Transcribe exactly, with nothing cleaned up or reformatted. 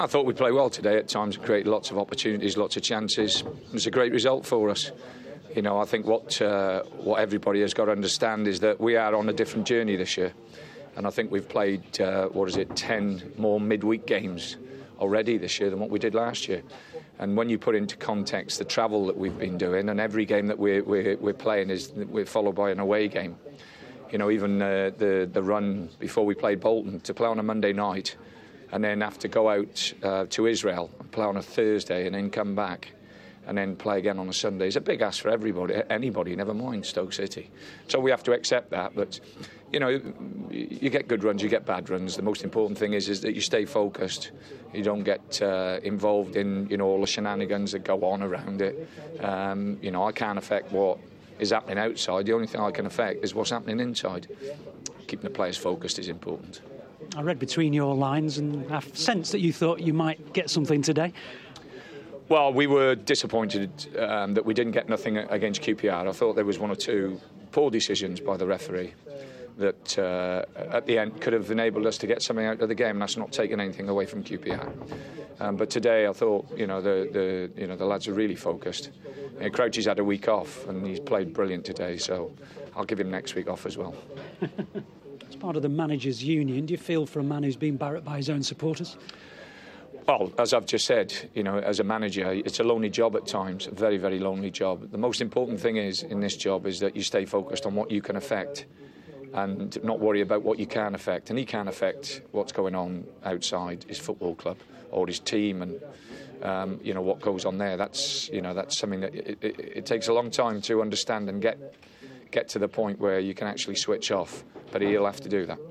I thought we played well today. At times, it created lots of opportunities, lots of chances. It was a great result for us. You know, I think what uh, what everybody has got to understand is that we are on a different journey this year, and I think we've played uh, what is it, ten more midweek games already this year than what we did last year. And when you put into context the travel that we've been doing, and every game that we're we're, we're playing is we're followed by an away game. You know, even uh, the the run before we played Bolton to play on a Monday night, and then have to go out uh, to Israel and play on a Thursday and then come back and then play again on a Sunday is a big ask for everybody, anybody, never mind Stoke City. So we have to accept that. But, you know, you get good runs, you get bad runs. The most important thing is, is that you stay focused. You don't get uh, involved in, you know, all the shenanigans that go on around it. Um, you know, I can't affect what is happening outside. The only thing I can affect is what's happening inside. Keeping the players focused is important. I read between your lines and I sense that you thought you might get something today. Well, we were disappointed um, that we didn't get nothing against Q P R. I thought there was one or two poor decisions by the referee that uh, at the end could have enabled us to get something out of the game, and that's not taking anything away from Q P R. Um, but today I thought, you know, the, the you know the lads are really focused. You know, Crouchy's had a week off and he's played brilliant today, so I'll give him next week off as well. As part of the managers' union, do you feel for a man who's been barracked by his own supporters? Well, as I've just said, you know, as a manager, it's a lonely job at times, a very, very lonely job. The most important thing is in this job is that you stay focused on what you can affect and not worry about what you can affect. And he can affect what's going on outside his football club or his team, and um, you know what goes on there. That's you know that's something that it, it, it takes a long time to understand and get get to the point where you can actually switch off. But he'll have to do that.